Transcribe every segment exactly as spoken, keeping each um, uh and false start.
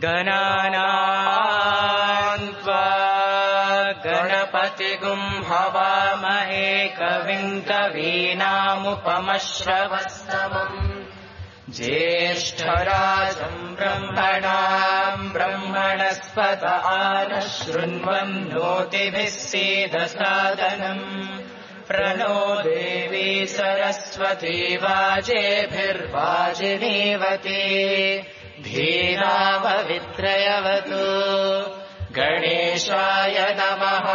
गणानां त्वा गणपतिगुं हवामहे कविं कवीनामुपमश्रवस्तमम् ज्येष्ठराजं ब्रह्मणां ब्रह्मणस्पत आनः शृण्वन्नोतिभिः सीदसादनम् प्रणो देवी सरस्वती वाजेभिर्वाजिनीवती धीनामवित्रयवतु गणेशाय नमः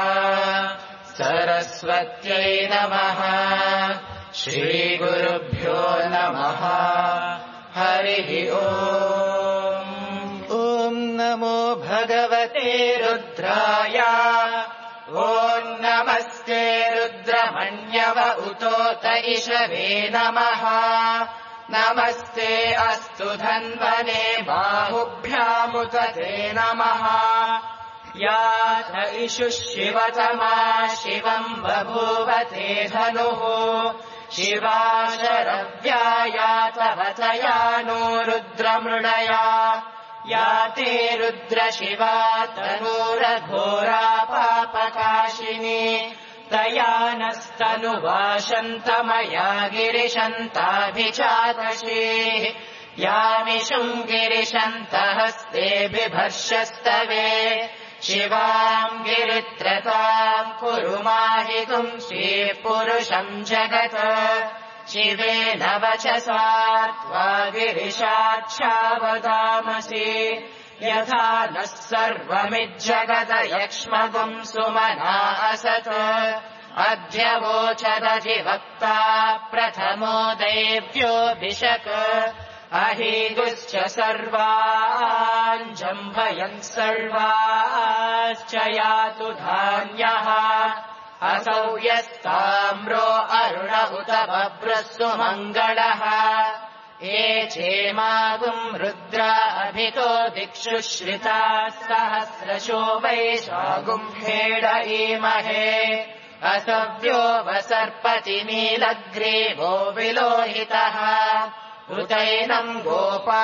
सरस्वत्यै नमः श्रीगुरुभ्यो नमः हरिः ओम् ॐ नमो भगवते रुद्राय ॐ नमस्ते रुद्रमण्यव उतोत इषवे नमः नमस्ते अस्तु धन्वने बाहुभ्यामुत ते नमः यात इषुः शिवतमा शिवम् बभूव ते धनुः शिवा शरव्या यातवतया नो रुद्रमृडया या ते रुद्रशिवा तनूरघोरा पापकाशिनी तया नस्तनुवाशन्तमया गिरिशन्ताभिचातशीः यामिषुम् गिरिशन्तहस्ते बिभर्षस्तवे शिवाम् गिरित्रताम् कुरु माहितुम् श्रीपुरुषम् जगत् शिवेन वचसा त्वा गिरिशाच्छावदामसि यथा नः सर्वमिज्जगत यक्ष्मगुम् सुमना असत् अद्य वोचदधिवक्ता प्रथमो दैव्योऽभिषक् अहीगुश्च सर्वान् जम्भयन् सर्वाश्च यातु धान्यः असौ यस्ताम्रो अरुण उत बभ्रस्तु मङ्गलः ये चेमागुम् रुद्रा अभितो दिक्षु श्रिताः सहस्रशो वैशागुम् हेड ईमहे असव्यो वसर्पति नीलग्रीवो विलोहितः उतैनम् गोपा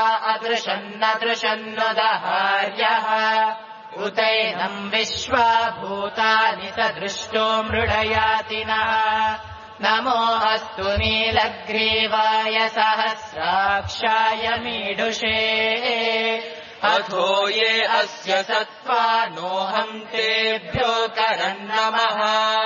अदृशन्नदृशन्नुदहार्यः उतैनम् विश्वा भूतानि सदृष्टो मृडयातिनः नमो अस्तु नीलग्रीवाय सहस्राक्षाय मीडुषे अथो ये अस्य सत्त्वानोऽहम् तेभ्यो करन्नमः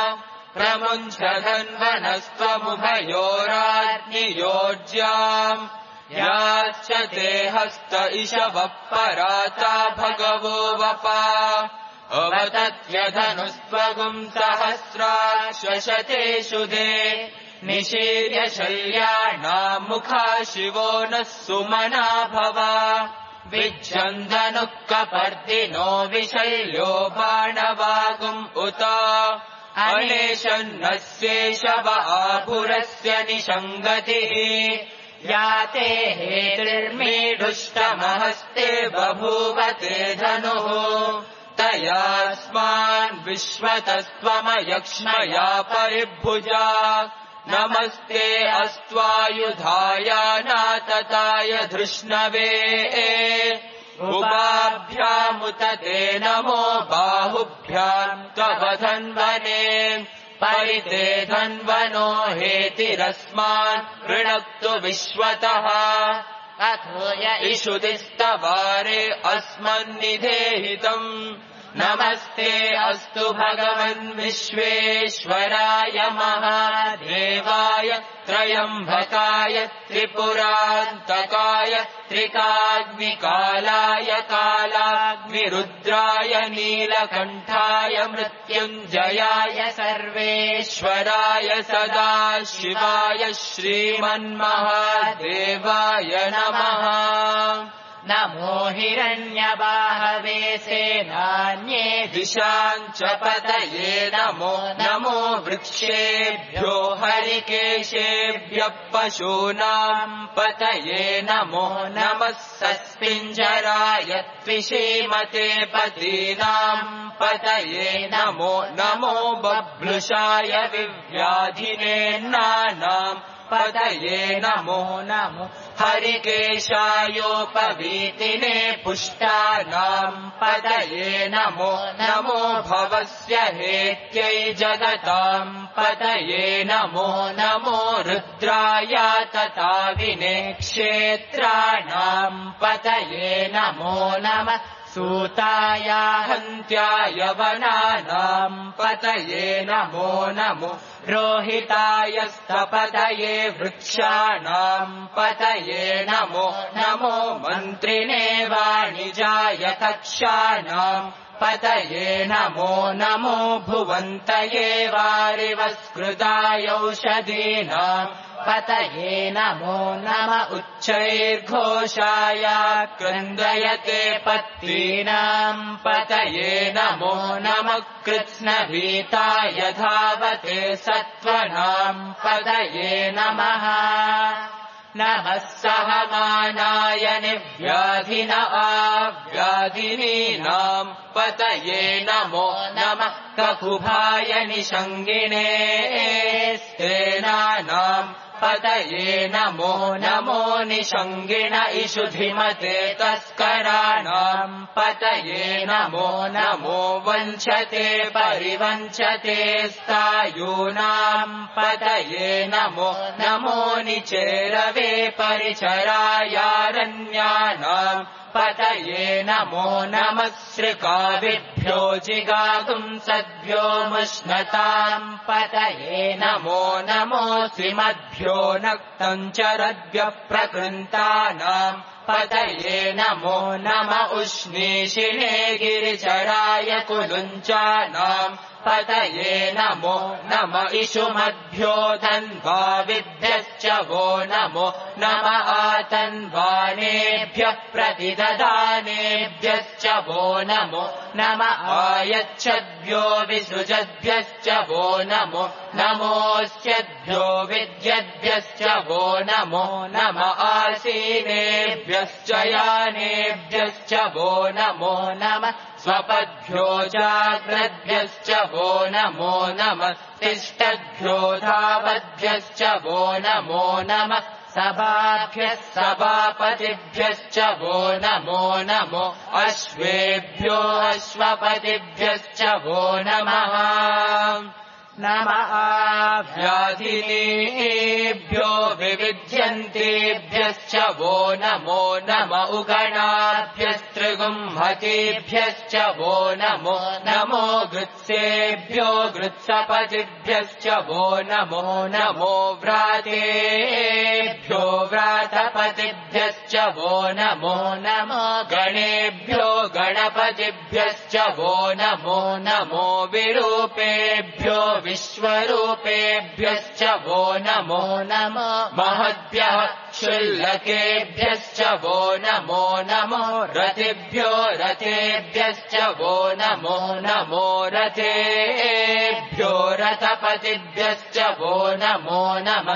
प्रमुञ्चधन्वनस्त्वमुभयोराज्ञियोज्याम् याश्च ते हस्त इषवः पराता भगवो वपा अवतत्यधनुस्त्वगुम् सहस्राश्वशतेषु दे निशीर्य शल्याणाम् मुखा शिवो नः सुमना भवा विज्जन्दनुः कपर्दिनो विशल्यो बाणवागुम् उत अनेशन्नस्येषव आपुरस्य निषङ्गतिः याते हेतिर्मीढुष्टमहस्ते बभूव ते धनुः तयास्मान् विश्वतस्त्वमयक्ष्मया परिभुजा नमस्ते अस्त्वायुधाय नातताय धृष्णवे उभाभ्यामुत ते नमो बाहुभ्याम् तव धन्वने परिते धन्वनो हेतिरस्मान् कृणक्तु विश्वतः अथो य इषुदिस्तवारे अस्मन्निधेहितम् नमस्ते अस्तु भगवन् विश्वेश्वराय महादेवाय त्रयम्बकाय त्रिपुरान्तकाय त्रिकाग्निकालाय कालाग्निरुद्राय नीलकण्ठाय मृत्युञ्जयाय सर्वेश्वराय सदाशिवाय श्रीमन्महादेवाय नमः नमो हिरण्यबाहवे सेनान्ये दिशाम् च पतये नमो नमो वृक्षेभ्यो हरिकेशेभ्यः पशूनाम् पतये नमो नमः सस्पिञ्जराय त्विषीमते पतीनाम् पतये नमो नमो बभ्रुषाय विव्याधिनेन्नानाम् पतये नमो नमो हरिकेशायोपवीतिने पुष्टानाम् पतये नमो नमो भवस्य हेत्यै जगताम् पतये नमो नमो रुद्राय तताविने क्षेत्राणाम् पतये नमो नमः सूताय हन्त्याय वनानाम् पतये नमो नमो रोहिताय स्तपतये वृक्षाणाम् पतये नमो नमो मन्त्रिणे वाणिजाय कक्षाणाम् पतये नमो नमो भुवन्तये वारिवस्कृताय औषधीनाम् पतये नमो नम उच्चैर्घोषाय क्रन्दयते पत्नीनाम् पतये नमो नमः कृत्स्नभीताय धावते सत्त्वनाम् पतये नमः नमः सहमानाय निव्याधिन आव्याधिनीनाम् पतये नमो नमः ककुभाय निषङ्गिणे स्तेनानाम् पतये नमो नमो निषङ्गिण इषुधिमते तस्कराणाम् पतये नमो नमो वञ्चते परिवञ्चते स्थायूनाम् पतये नमो नमो निचेरवे परिचरायारण्यानाम् पतये नमो नमः श्रिकाविभ्यो जिगागुंसद्भ्यो मुष्णताम् पतये नमो नमोऽसिमद्भ्यो नक्तम् चरद्भ्यः प्रकृन्तानाम् पतये नमो नम उष्णीषिणे गिरिचराय कुलुञ्चानाम् पतये नमो नम इषुमद्भ्यो धन्वाविभ्यश्च वो नमो नम आतन्वानेभ्यः प्रतिददानेभ्यश्च वो नमो नम आयच्छद्भ्यो विसृजद्भ्यश्च वो नमो नमोऽस्यद्भ्यो विद्यद्भ्यश्च वो नमो नम आसीनेभ्यश्च यानेभ्यश्च वो नमो नमः स्वपद्भ्यो जाग्रद्भ्यश्च वो नमो नमः तिष्ठद्भ्यो धावद्भ्यश्च वो नमो नमः सभाभ्यः सभापतिभ्यश्च वो नमो नमो अश्वेभ्यो अश्वपतिभ्यश्च वो नमः नम आव्याधिनीभ्यो विविध्यन्तेभ्यश्च वो नमो नम उगणाभ्यस्त्रिगुंहतेभ्यश्च वो नमो नमो गृत्सेभ्यो गृत्सपतिभ्यश्च वो नमो नमो व्रातेभ्यो व्रातपतिभ्यश्च वो नमो नमो गणेभ्यो गणपतिभ्यश्च वो नमो नमो विरूपेभ्यो विश्वरूपेभ्यश्च वो नमो नमो महद्भ्यः क्षुल्लकेभ्यश्च वो नमो नमो रतिभ्यो रथेभ्यश्च वो नमो नमो रथेभ्यो रथपतिभ्यश्च वो नमो नमः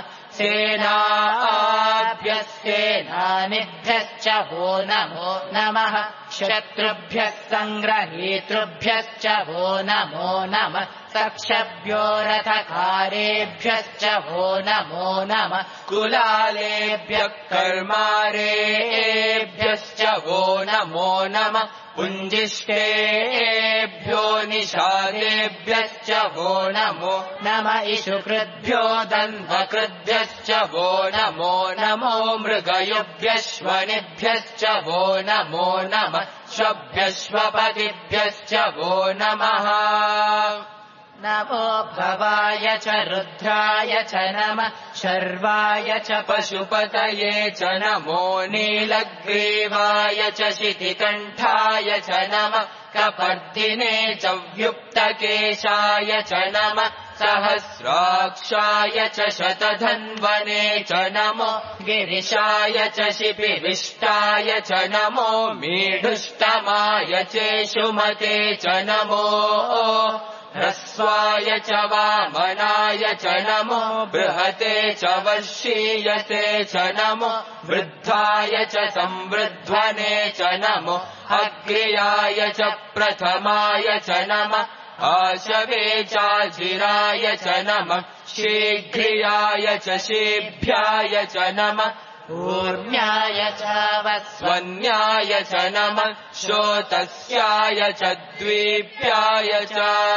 सेनाभ्यस्सेनानिभ्यश्च वो नमो नमः शत्रुभ्यः सङ्ग्रहीतृभ्यश्च वो नमो नमः सक्षभ्यो रथकारेभ्यश्च वो नमो नमः कुलालेभ्यः कर्मारेभ्यश्च वो नमो नमः पुञ्जिष्टेभ्यो निषादेभ्यश्च वो नमो नम इषुकृद्भ्यो दन्वकृद्भ्यश्च वो नमो नमो मृगयुभ्यश्वनिभ्यश्च वो नमो नमः श्वभ्यश्वपतिभ्यश्च वो नमः नमो भवाय च रुद्राय च नमः शर्वाय च पशुपतये च नमो नीलग्रीवाय च शितिकण्ठाय च नमः कपर्दिने च व्युक्तकेशाय च नमः सहस्राक्षाय च शतधन्वने च नमो गिरिशाय च शिपिविष्टाय च नमो मीढुष्टमाय चेषुमते च नमो ह्रस्वाय च वामनाय च नमो बृहते च वर्षीयसे च नमो वृद्धाय च संवृध्वने च नमो अग्र्याय च प्रथमाय च नमः आशवे चाजिराय च नमः शीघ्रियाय च शीभ्याय च नमः ऊर्म्याय च वस्वन्याय च नमः श्रोतस्याय च द्वीप्याय च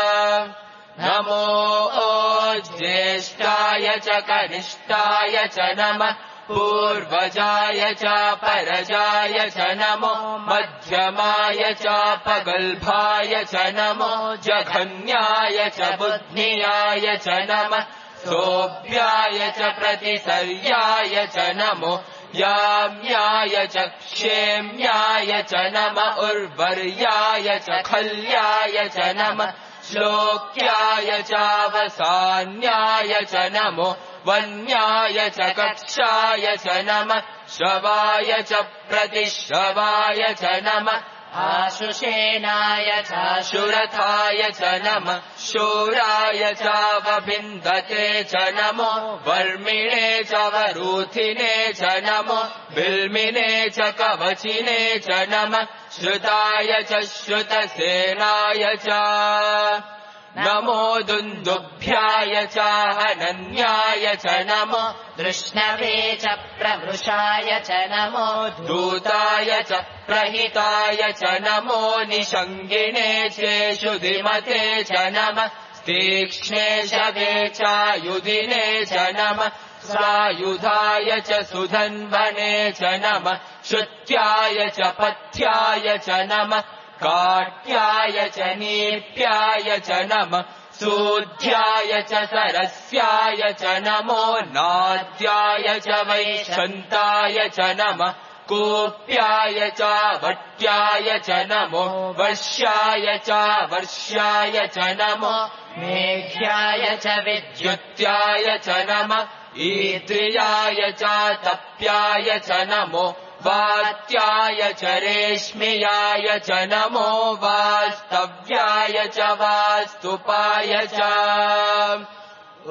नमो ज्येष्ठाय च कनिष्ठाय च नमः पूर्वजाय च परजाय च नमो मध्यमाय च पगल्भाय च नमो जघन्याय च बुद्ध्याय च नमः सोऽभ्याय च प्रतिसर्याय च नमो याम्याय च क्षेम्याय च नमः उर्वर्याय च खल्याय च नमः श्लोक्याय चावसान्याय च नमो वन्याय च कक्षाय च नमः श्रवाय च प्रतिश्रवाय च नमः आशुषेणाय चाशुरथाय च नमः शूराय चावभिन्दते च नमो वर्मिणे च वरूथिने च नमो बिल्मिने च कवचिने च नमः श्रुताय च श्रुतसेनाय च नमो दुन्दुभ्याय च हनन्याय च नमो दृष्णवे च प्रवृषाय च नमो दूताय च प्रहिताय च नमो निषङ्गिणे चेषुधिमते च नमः तीक्ष्णे शवे चायुधिने च नमः सायुधाय च सुधन्वने च नमः श्रुत्याय च पथ्याय च नमः काट्याय च नीप्याय च नमः सूध्याय च सरस्याय च नमो नाद्याय च वैशन्ताय च नमः कूप्याय च वट्याय च नमो वर्ष्याय च वर्ष्याय च नमो मेघ्याय च विद्युत्याय च नमः ईद्रियाय च तप्याय च नमो वात्याय च रेश्मियाय च नमो वास्तव्याय च वास्तुपाय च ॐ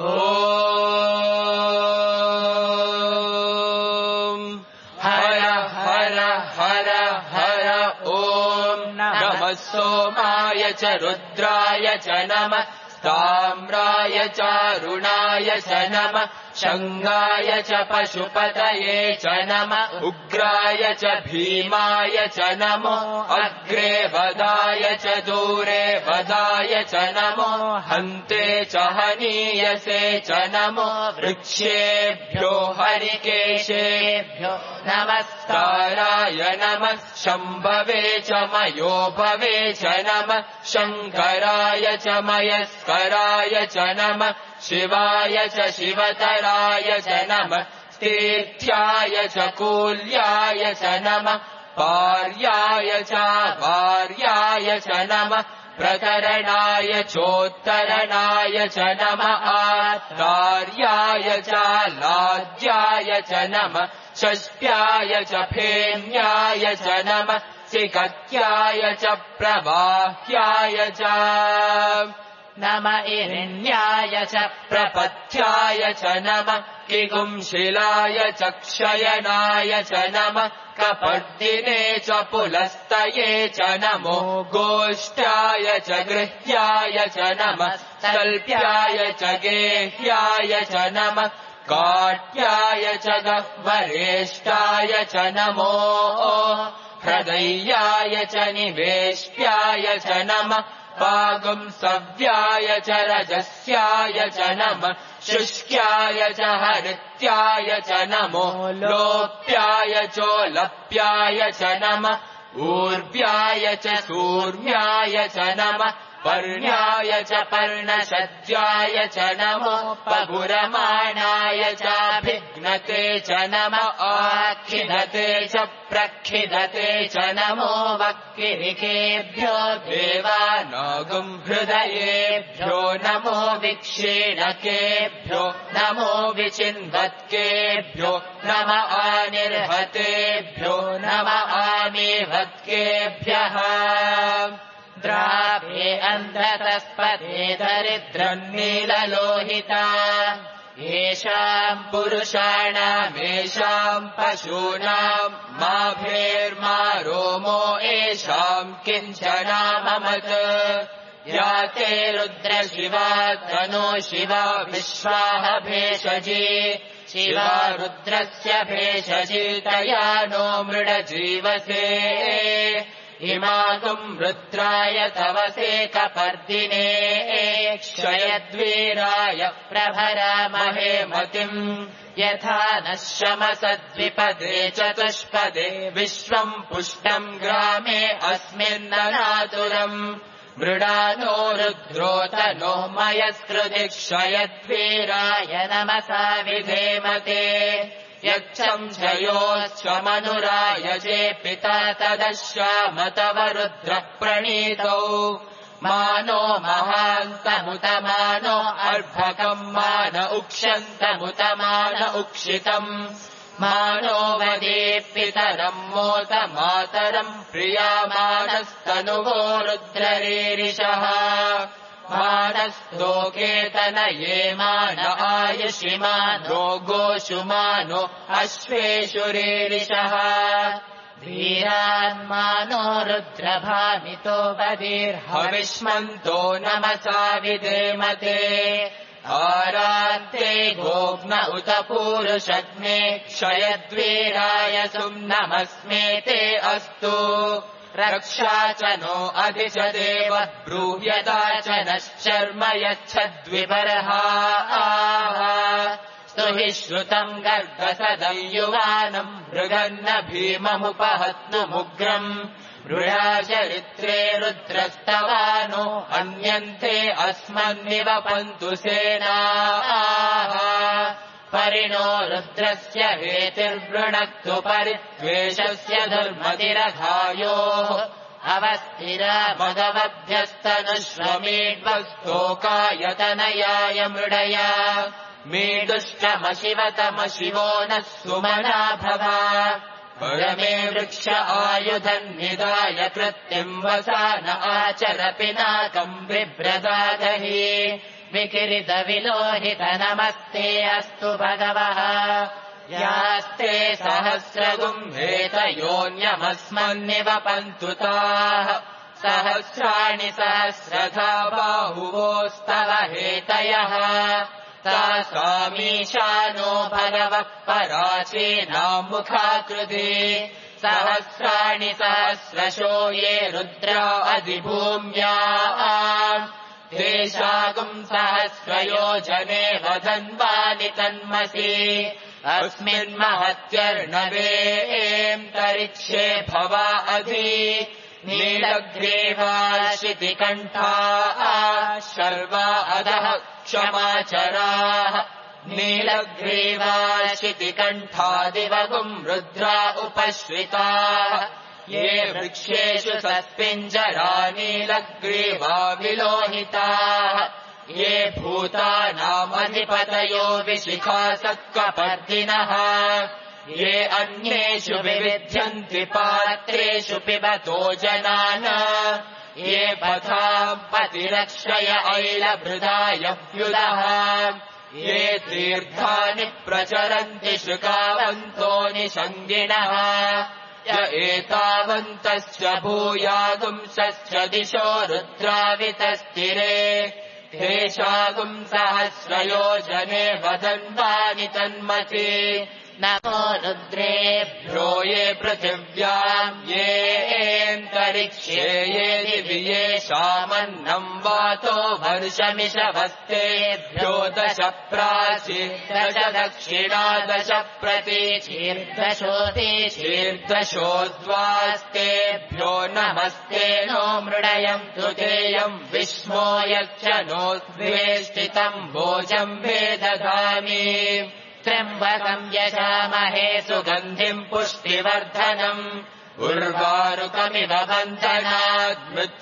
हर हर हर हर ॐ नमः सोमाय च रुद्राय च नमः ताम्राय चारुणाय च नमः शङ्गाय च पशुपतये च नमः उग्राय च भीमाय च नमो अग्रे वदाय च दूरे वदाय च नमो हन्ते च हनीयसे च नमो वृक्षेभ्यो हरिकेशेभ्यो नमस्काराय नमः शम्भवे च मयोभवे च नमः शङ्कराय च मयस्कराय च नमः शिवाय च शिवतराय च नमः तीर्थ्याय च कूल्याय च नमः पार्याय च वार्याय च नमः प्रतरणाय चोत्तरणाय च नमः आर्याय च लाज्याय च नमः षष्ट्याय च फेन्याय च नमः सिकत्याय च प्रवाह्याय च नम इरिण्याय च प्रपथ्याय च नमः किगुंशिलाय च क्षयनाय च नमः कपर्दिने च पुलस्तये च नमो गोष्ठाय च गृह्याय च नमः तल्प्याय च गेह्याय च नमः काट्याय च गह्वरेष्ठाय च नमो हृदयाय च निवेष्ट्याय च नमः पागुंसव्याय च रजस्याय च नमः शुष्क्याय च हरित्याय च नमो लोप्याय चोलप्याय च नमः ऊर्व्याय च सूर्म्याय च नमः पर्ण्याय च पर्णशद्याय च नमो पगुरमाणाय चाभिघ्नते च नमः आखिदते च प्रखिदते च नमो वक्किरिकेभ्यो देवानागं हृदयेभ्यो नमो विक्षीणकेभ्यो नमो विचिन्वत्केभ्यो नम आनिर्हतेभ्यो नम आमीवत्केभ्यः द्राभे अन्धतस्पदे दरिद्रन्नीललोहिता येषाम् पुरुषाणामेषाम् पशूनाम् माभेर्मा रोमो येषाम् किञ्चनाममत् या ते रुद्र शिवा तनो शिवा विश्वाह भेषजी शिवा रुद्रस्य भेषजी तया नो मृड जीवसे इमागुम् रुद्राय तवसे कपर्दिने क्षयद्वीराय प्रभरामहे मतिम् यथा नः शमसद्विपदे चतुष्पदे विश्वम् पुष्टम् ग्रामे अस्मिन्ननातुरम् मृडानो रुद्रोतनो मयस्कृति क्षयद्वीराय नमसा विधेमते यच्छम् जयोश्चमनुरायजे पिता तदश्यामतव रुद्रः प्रणीतौ मानो महान्तमुतमानो अर्भकम् मान उक्षन्तमुतमान उक्षितम् मानो वदे पितरम् मोत मातरम् प्रियामानस्तनुवो रुद्ररीरिषः मानस्तोकेतनये मान आयुषिमानो गोषुमानो अश्वेषुरीरिषः धीरान्मानो रुद्रभामितो बधिर्हविष्मन्तो नमसा विधेमते आरान्ते गोग्न उत पूरुषग्ने क्षयद्वीराय सुम्नमस्मेते अस्तु रक्षा च नो अधि च देव ब्रूह्यता च नश्चर्म यच्छद्विबर्हा स्तुहि श्रुतम् गर्गसदम् युवानम् मृगन्न भीममुपहत्नुमुग्रम् मृळाचरित्रे रुद्रस्तवानो अन्यन्ते अस्मन्निवपन्तु सेनाः परिणो रुद्रस्य हेतिर्वृणक्तु परिद्वेषस्य धर्मतिरघायोः अवस्थिरा मदवभ्यस्तनुश्वमीड्वस्तोकायतनयाय मृडया मीडुष्टमशिवतमशिवो नः सुमना भवा परमे वृक्ष आयुधन्निदाय कृत्तिम् वसान आचर पिनाकम् बिभ्रदादहि विकिरित विलोहित नमस्ते अस्तु भगवः यास्ते सहस्रगुम्भेत योऽन्यमस्मन्निवपन्तु ताः सहस्राणि सहस्रधा बाहुवोस्तव हेतयः तासामीशानो भगवः पराचीनामुखाकृति सहस्राणि सहस्रशो ये रुद्रा अधिभूम्याम् तेषागुम् सहस्रयोजने वधन्वानि तन्मसि अस्मिन्महत्यर्णवेऽन्तरिक्षे भवा अधि नीलग्रीवाशितिकण्ठाः शर्वा अधः क्षमाचराः नीलग्रीवाशितिकण्ठादिवगुम् रुद्रा उपश्रिताः ये वृक्षेषु सस्पिञ्जरा नीलग्रीवा विलोहिताः ये भूतानामधिपतयो विशिखासत्कपर्दिनः ये अन्येषु विविध्यन्ति पात्रेषु पिबतो जनान् ये पथाम् पतिरक्षय ऐलभृदायव्युदः ये तीर्थानि प्रचरन्ति शुकावन्तो निषङ्गिणः य एतावन्तश्च भूयागुंसश्च दिशो रुद्रावितस्थिरे तेषागुम् सहस्रयोजने वदन्वानि तन्मसि नमो रुद्रेभ्यो ये पृथिव्याम् येऽन्तरिक्षे ये दिवि येषामन्नम् वातो वर्षमिषवस्तेभ्यो दश प्राचि दश दक्षिणा दश प्रतीचीर्दशोदीचीर्दशोद्वास्तेभ्यो नमस्ते नो मृडयम् तुतेयम् विष्मो यच्च नो द्वेष्टितम् भोजम् भेदधामि त्र्यम्बकम् यजामहे सुगन्धिम् पुष्टिवर्धनम् उर्वारुकमिव बन्धनात्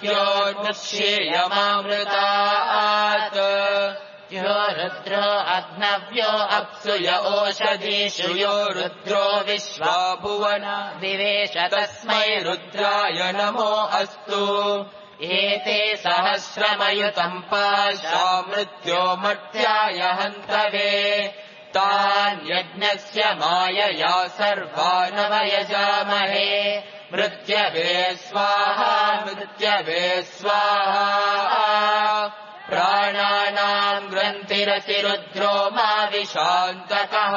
मृत्योर्मुक्षीयमामृतात् यो रुद्रो अग्नव्यो अप्सु य ओषधीषु यो रुद्रो विश्वा भुवना विवेश तस्मै रुद्राय नमो अस्तु एते सहस्रमयुतम् पाशा मृत्यो मर्त्याय हन्तवे तान् यज्ञस्य मायया सर्वानवयजामहे मृत्यवे स्वाहा मृत्यवे स्वाहा प्राणानाम् ग्रन्थिरतिरुद्रो मा विशान्तकः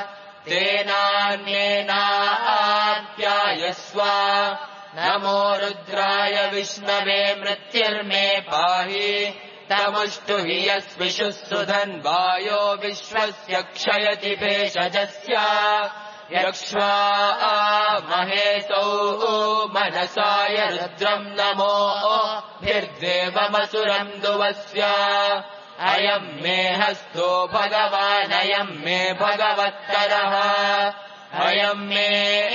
तेनान्येनाप्यायस्व नमो रुद्राय विष्णवे मृत्युर्मे पाहि तमुष्टु हि यस्विषुः सुधन्वायो विश्वस्य क्षयति भेषजस्य यक्ष्वा महेतौ मनसाय रुद्रम् नमो भिर्देवमसुरम् दुवस्य अयम् मे हस्तो भगवानयम् मे भगवत्तरः अयम् मे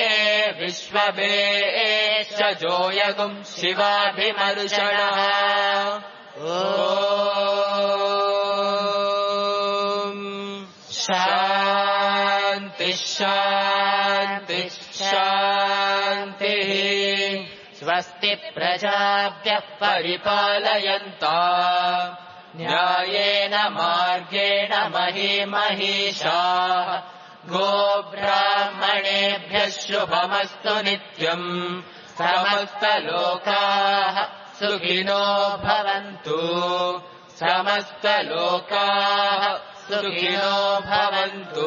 विश्ववेशजो यगुम् शिवाभिमर्शनः ॐ शान्ति शान्ति शान्तिः स्वस्ति प्रजाभ्यः परिपालयन्ता न्यायेन मार्गेण महीमहीषाः गोब्राह्मणेभ्यः शुभमस्तु नित्यम् समस्तलोकाः सुखिनो भवन्तु समस्तलोकाः सुखिनो भवन्तु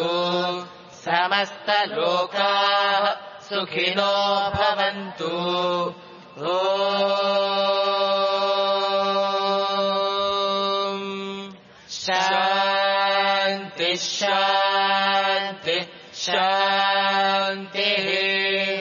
समस्तलोकाः सुखिनो भवन्तु ॐ शान्ति शान्ति शान्तिः।